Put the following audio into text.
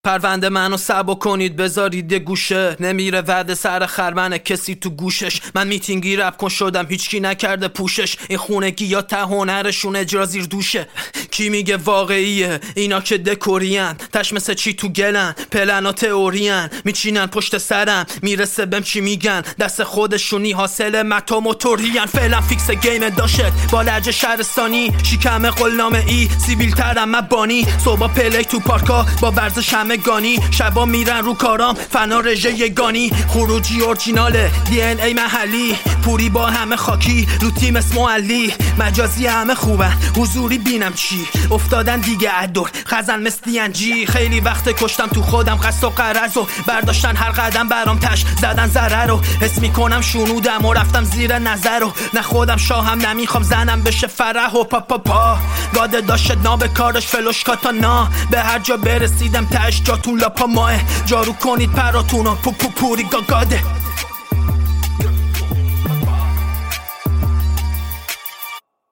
پرونده منو سبا کنید بذارید یه گوشه، نمیره وعده سر خرمن کسی تو گوشش. من میتینگی رپ کن شدم هیچکی نکرده پوشش، این خونگی یا ته هنرشون اجرا زیر دوشه. کی میگه واقعیه اینا که دکورین، تش مثل چی تو گلن پلنا تئورین، میچینن پشت سرم میرسه بهم چی میگن، دست خودشونی حاصل متا موتورین. فعلا فیکس گیم داشت با لهجه شهرستانی، شیکم قلنامه ای سیبیل ترم مبانی، صبح پلی تو پارکا با ورزش گانی، شبا میرن رو کارام فنا رژه یگانی، خروجی اورجیناله دی ان ای محلی، پوری با همه خاکی رو تیم اسمو علی، مجازی همه خوبن حضوری بینم چی افتادن دیگه ادور خزن مثل انجی. خیلی وقت کشتم تو خودم قصد و قرض و برداشتن هر قدم برام تش زدن ضرر رو حس میکنم شنودم و رفتم زیر نظر و نه خودم شاهم نمیخوام زنم بشه فرح و پا گاده داشت ناب کارش فلوش کاتانا، به هر جا برسیدم تش جاتون لاپا ماه، جارو کنید پراتونو پوری گاگاده.